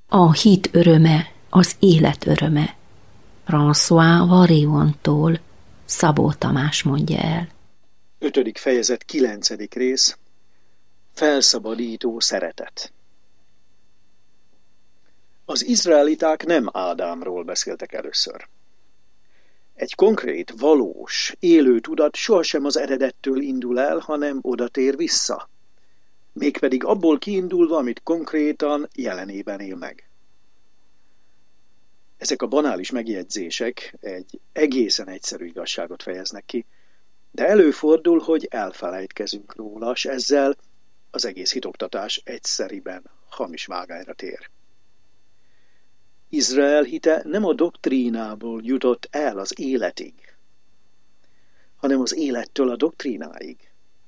A hit öröme, az élet öröme. François Variontól Szabó Tamás mondja el. 5. fejezet 9. rész. Felszabadító szeretet. Az izraeliták nem Ádámról beszéltek először. Egy konkrét, valós, élő tudat sohasem az eredettől indul el, hanem odatér vissza. Mégpedig abból kiindulva, amit konkrétan jelenében él meg. Ezek a banális megjegyzések egy egészen egyszerű igazságot fejeznek ki, de előfordul, hogy elfelejtkezünk róla, s ezzel az egész hitoktatás egyszeriben hamis vágányra tér. Izrael hite nem a doktrínából jutott el az életig, hanem az élettől a doktrínáig.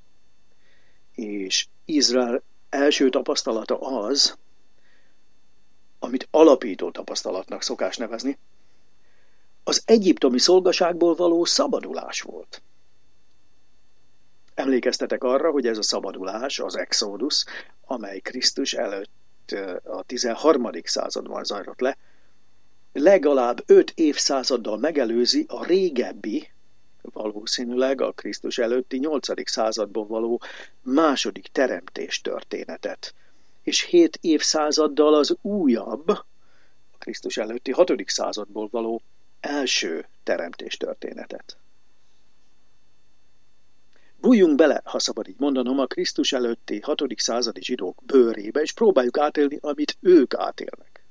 És Izrael első tapasztalata az, amit alapító tapasztalatnak szokás nevezni, az egyiptomi szolgaságból való szabadulás volt. Emlékeztetek arra, hogy ez a szabadulás, az Exodus, amely Krisztus előtt a 13. században zajlott le, legalább 5 évszázaddal megelőzi a régebbi, valószínűleg a Krisztus előtti 8. században való második teremtés történetet, és 7 évszázaddal az újabb, a Krisztus előtti 6. századból való első teremtés történetet. Bújjunk bele, ha szabad így mondanom, a Krisztus előtti 6. századi zsidók bőrébe, és próbáljuk átélni, amit ők átélnek.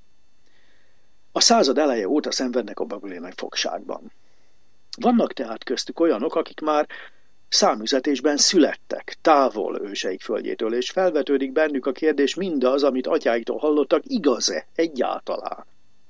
A század eleje óta szenvednek a babiloni fogságban. Vannak tehát köztük olyanok, akik már számüzetésben születtek, távol őseik földjétől, és felvetődik bennük a kérdés, mindaz, amit atyáiktól hallottak, igaz-e egyáltalán?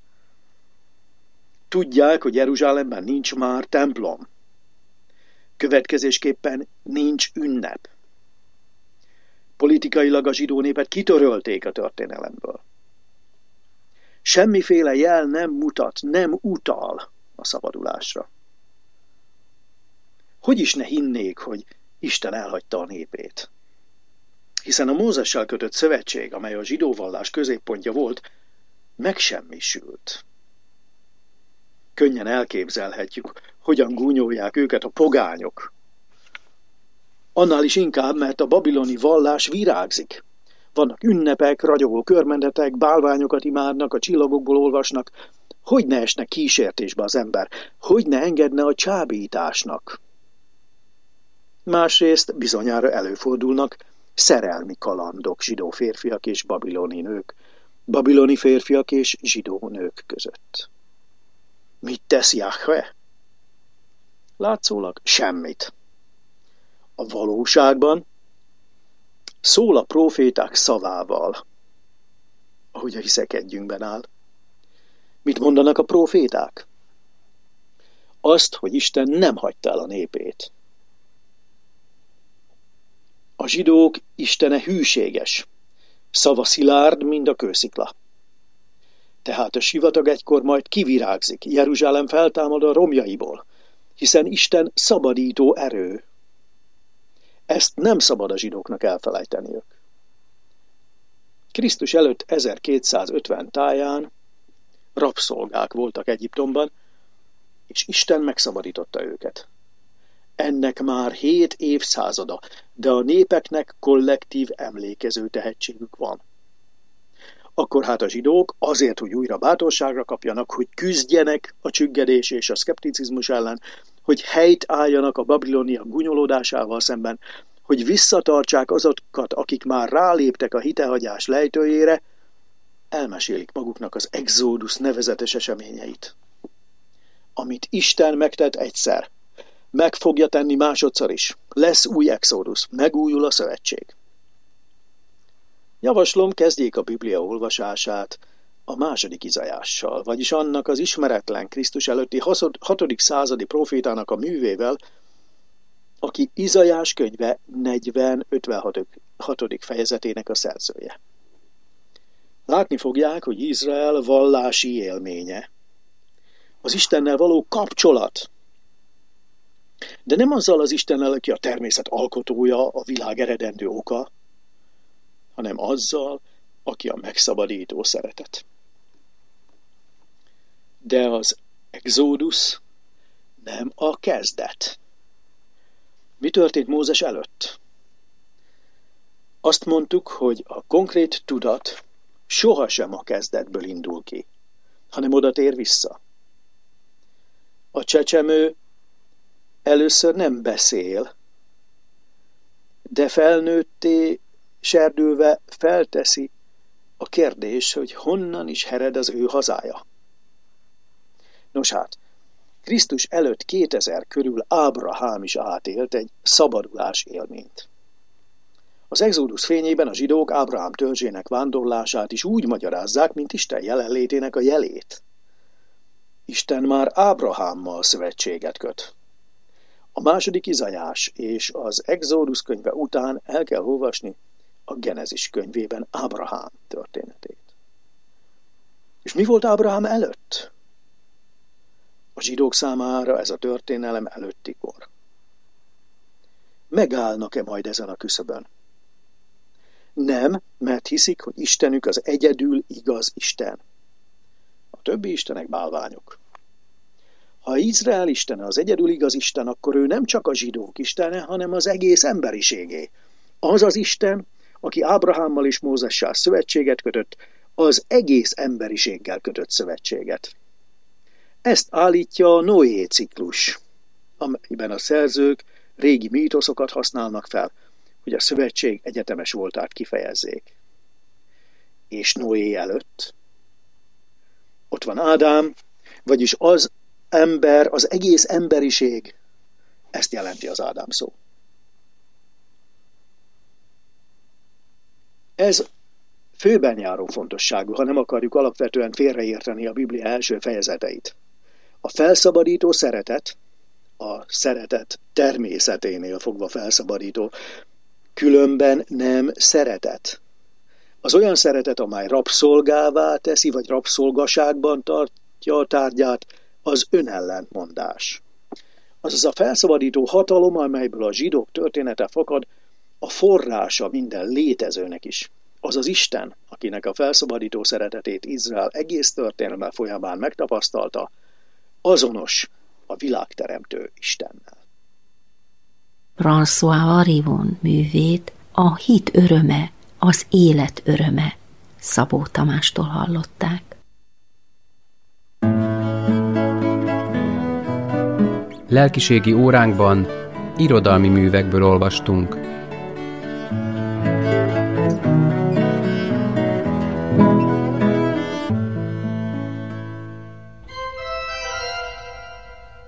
Tudják, hogy Jeruzsálemben nincs már templom. Következésképpen nincs ünnep. Politikailag a zsidó népet kitörölték a történelemből. Semmiféle jel nem mutat, nem utal a szabadulásra. Hogy is ne hinnék, hogy Isten elhagyta a népét? Hiszen a Mózessel kötött szövetség, amely a zsidó vallás középpontja volt, megsemmisült. Könnyen elképzelhetjük, hogyan gúnyolják őket a pogányok. Annál is inkább, mert a babiloni vallás virágzik. Vannak ünnepek, ragyogó körmendetek, bálványokat imádnak, a csillagokból olvasnak. Hogy ne esne kísértésbe az ember? Hogy ne engedne a csábításnak? Másrészt bizonyára előfordulnak szerelmi kalandok zsidó férfiak és babiloni nők, babiloni férfiak és zsidó nők között. Mit tesz Jahve? Látszólag semmit. A valóságban szól a próféták szavával, ahogy a hiszekedjünkben áll. Mit mondanak a próféták? Azt, hogy Isten nem hagyta el a népét. A zsidók istene hűséges, szava szilárd, mint a kőszikla. Tehát a sivatag egykor majd kivirágzik, Jeruzsálem feltámad a romjaiból, hiszen Isten szabadító erő. Ezt nem szabad a zsidóknak elfelejteniük. Krisztus előtt 1250 táján rabszolgák voltak Egyiptomban, és Isten megszabadította őket. Ennek már 7 évszázada, de a népeknek kollektív emlékező tehetségük van. Akkor hát a zsidók azért, hogy újra bátorságra kapjanak, hogy küzdjenek a csüggedés és a szkepticizmus ellen, hogy helyt álljanak a babiloniak gúnyolódásával szemben, hogy visszatartsák azokat, akik már ráléptek a hitehagyás lejtőjére, elmesélik maguknak az Exodus nevezetes eseményeit. Amit Isten megtett egyszer, meg fogja tenni másodszor is. Lesz új Exodus, megújul a szövetség. Javaslom, kezdjék a Biblia olvasását a második Izajással, vagyis annak az ismeretlen Krisztus előtti 6. századi profétának a művével, aki Izajás könyve 40-56. fejezetének a szerzője. Látni fogják, hogy Izrael vallási élménye, az Istennel való kapcsolat, de nem azzal az Istennel, aki a természet alkotója, a világ eredendő oka, hanem azzal, aki a megszabadító szeretet. De az exódusz nem a kezdet. Mi történt Mózes előtt? Azt mondtuk, hogy a konkrét tudat sohasem a kezdetből indul ki, hanem oda tér vissza. A csecsemő először nem beszél, de felnőtté serdülve felteszi a kérdés, hogy honnan is hered az ő hazája. Nos hát, Krisztus előtt 2000 körül Ábrahám is átélt egy szabadulás élményt. Az exódusz fényében a zsidók Ábrahám törzsének vándorlását is úgy magyarázzák, mint Isten jelenlétének a jelét. Isten már Ábrahámmal szövetséget köt. A második Izaiás és az Exódusz könyve után el kell olvasni a Genezis könyvében Ábrahám történetét. És mi volt Ábrahám előtt? A zsidók számára ez a történelem előtti kor. Megállnak-e majd ezen a küszöbön? Nem, mert hiszik, hogy Istenük az egyedül igaz Isten. A többi istenek bálványok. Ha Izrael istene az egyedül igaz Isten, akkor ő nem csak a zsidók istene, hanem az egész emberiségé. Az az Isten, aki Ábrahámmal és Mózessel szövetséget kötött, az egész emberiséggel kötött szövetséget. Ezt állítja a Noé ciklus, amelyben a szerzők régi mítoszokat használnak fel, hogy a szövetség egyetemes voltát kifejezzék. És Noé előtt ott van Ádám, vagyis az ember, az egész emberiség. Ezt jelenti az Ádám szó. Ez főben járó fontosságú, ha nem akarjuk alapvetően félreérteni a Biblia első fejezeteit. A felszabadító szeretet, a szeretet természeténél fogva felszabadító, különben nem szeretet. Az olyan szeretet, amely rabszolgává teszi, vagy rabszolgaságban tartja a tárgyát, az önellentmondás. Azaz a felszabadító hatalom, amelyből a zsidók története fakad, a forrása minden létezőnek is. Az az Isten, akinek a felszabadító szeretetét Izrael egész történelme folyamán megtapasztalta, azonos a világteremtő Istennel. François Varivon művét a hit öröme, az élet öröme Szabó Tamástól hallották. Lelkiségi óránkban irodalmi művekből olvastunk.